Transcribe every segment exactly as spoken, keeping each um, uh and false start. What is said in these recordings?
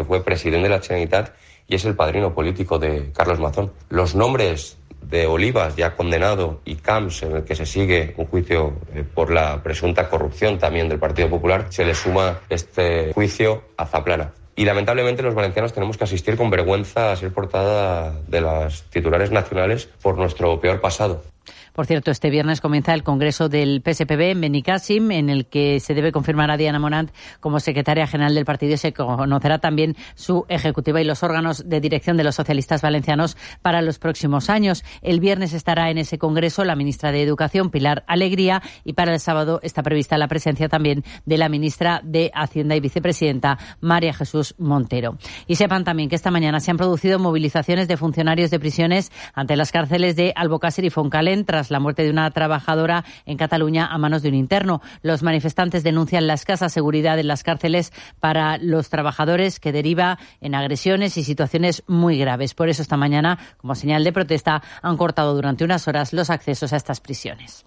fue presidente de la Generalitat y es el padrino político de Carlos Mazón. Los nombres de Olivas, ya condenado, y Camps, en el que se sigue un juicio eh, por la presunta corrupción también del Partido Popular, se le suma este juicio a Zaplana. Y lamentablemente los valencianos tenemos que asistir con vergüenza a ser portada de las titulares nacionales por nuestro peor pasado. Por cierto, este viernes comienza el Congreso del P S P B en Benicàssim, en el que se debe confirmar a Diana Morant como secretaria general del partido y se conocerá también su ejecutiva y los órganos de dirección de los socialistas valencianos para los próximos años. El viernes estará en ese Congreso la ministra de Educación, Pilar Alegría, y para el sábado está prevista la presencia también de la ministra de Hacienda y vicepresidenta, María Jesús Montero. Y sepan también que esta mañana se han producido movilizaciones de funcionarios de prisiones ante las cárceles de Albocàsser y Fontcalent tras la muerte de una trabajadora en Cataluña a manos de un interno. Los manifestantes denuncian la escasa seguridad en las cárceles para los trabajadores, que deriva en agresiones y situaciones muy graves. Por eso esta mañana, como señal de protesta, han cortado durante unas horas los accesos a estas prisiones.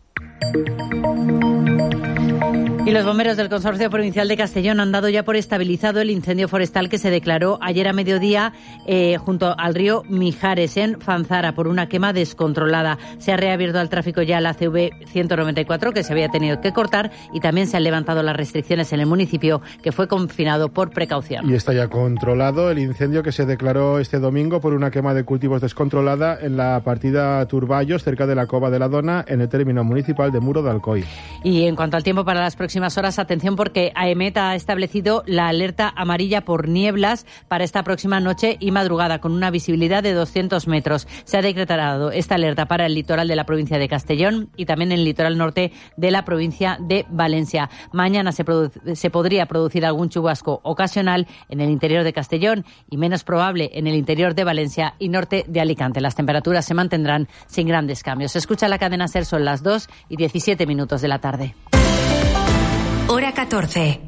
Y los bomberos del Consorcio Provincial de Castellón han dado ya por estabilizado el incendio forestal que se declaró ayer a mediodía eh, junto al río Mijares, en Fanzara, por una quema descontrolada. Se ha reabierto al tráfico ya la C V ciento noventa y cuatro, que se había tenido que cortar, y también se han levantado las restricciones en el municipio, que fue confinado por precaución. Y está ya controlado el incendio que se declaró este domingo por una quema de cultivos descontrolada en la partida Turballos, cerca de la Cova de la Dona, en el término municipal de Muro de Alcoy. Y en cuanto al tiempo para las próximas horas, atención, porque AEMET ha establecido la alerta amarilla por nieblas para esta próxima noche y madrugada, con una visibilidad de doscientos metros. Se ha decretado esta alerta para el litoral de la provincia de Castellón y también en el litoral norte de la provincia de Valencia. Mañana se, produ- se podría producir algún chubasco ocasional en el interior de Castellón y menos probable en el interior de Valencia y norte de Alicante. Las temperaturas se mantendrán sin grandes cambios. Se escucha la cadena SER, son las dos y diecisiete minutos de la tarde. Hora catorce.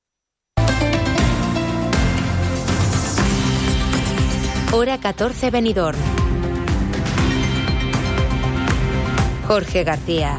Hora catorce, Benidorm. Jorge García.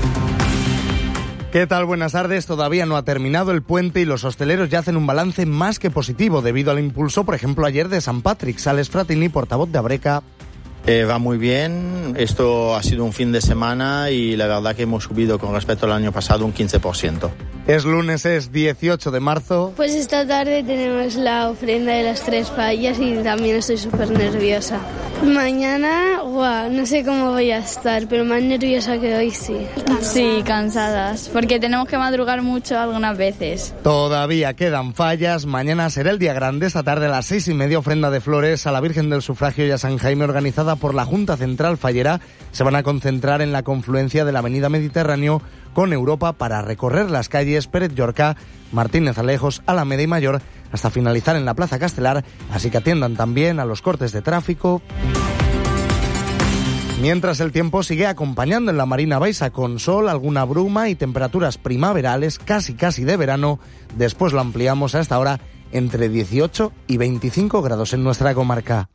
¿Qué tal? Buenas tardes. Todavía no ha terminado el puente y los hosteleros ya hacen un balance más que positivo debido al impulso, por ejemplo, ayer de San Patrick. Alex Fratini, portavoz de Abreca. Eh, va muy bien, esto ha sido un fin de semana y la verdad que hemos subido con respecto al año pasado un quince por ciento. Es lunes, es dieciocho de marzo. Pues esta tarde tenemos la ofrenda de las tres fallas y también estoy súper nerviosa. Mañana, guau, no sé cómo voy a estar, pero más nerviosa que hoy sí. Sí, cansadas, porque tenemos que madrugar mucho algunas veces. Todavía quedan fallas, mañana será el día grande, esta tarde a las seis y media ofrenda de flores a la Virgen del Sufragio y a San Jaime organizada por la Junta Central Fallera. Se van a concentrar en la confluencia de la Avenida Mediterráneo con Europa para recorrer las calles Pérez Llorca, Martínez Alejos, Alameda y Mayor hasta finalizar en la Plaza Castelar, así que atiendan también a los cortes de tráfico. Mientras el tiempo sigue acompañando en la Marina Baixa con sol, alguna bruma y temperaturas primaverales casi casi de verano. Después lo ampliamos a esta hora entre dieciocho y veinticinco grados en nuestra comarca.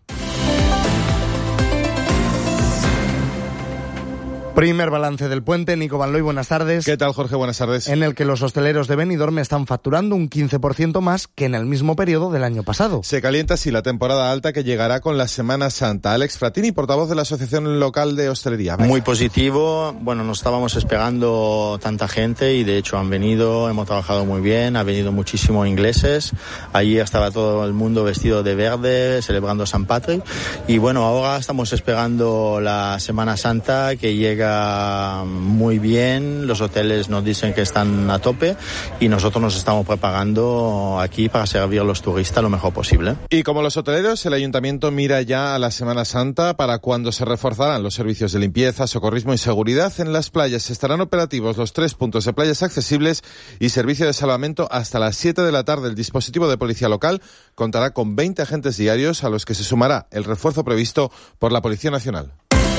Primer balance del puente. Nico Van Looy, buenas tardes. ¿Qué tal, Jorge? Buenas tardes. En el que los hosteleros de Benidorm están facturando un quince por ciento más que en el mismo periodo del año pasado. Se calienta así la temporada alta que llegará con la Semana Santa. Alex Fratini, portavoz de la Asociación Local de Hostelería. Muy positivo. Bueno, no estábamos esperando tanta gente y de hecho han venido, hemos trabajado muy bien, ha venido muchísimo ingleses. Allí estaba todo el mundo vestido de verde, celebrando San Patrick. Y bueno, ahora estamos esperando la Semana Santa que llega muy bien, los hoteles nos dicen que están a tope y nosotros nos estamos preparando aquí para servir a los turistas lo mejor posible. Y como los hoteleros, el Ayuntamiento mira ya a la Semana Santa para cuando se reforzarán los servicios de limpieza, socorrismo y seguridad en las playas. Estarán operativos los tres puntos de playas accesibles y servicio de salvamento hasta las siete de la tarde. El dispositivo de policía local contará con veinte agentes diarios a los que se sumará el refuerzo previsto por la Policía Nacional.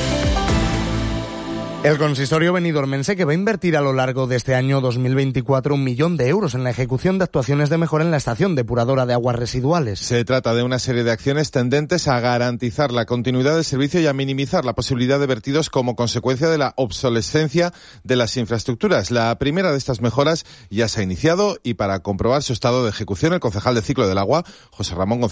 El consistorio benidormense, que va a invertir a lo largo de este año dos mil veinticuatro un millón de euros en la ejecución de actuaciones de mejora en la estación depuradora de aguas residuales. Se trata de una serie de acciones tendentes a garantizar la continuidad del servicio y a minimizar la posibilidad de vertidos como consecuencia de la obsolescencia de las infraestructuras. La primera de estas mejoras ya se ha iniciado y para comprobar su estado de ejecución, el concejal de Ciclo del Agua, José Ramón González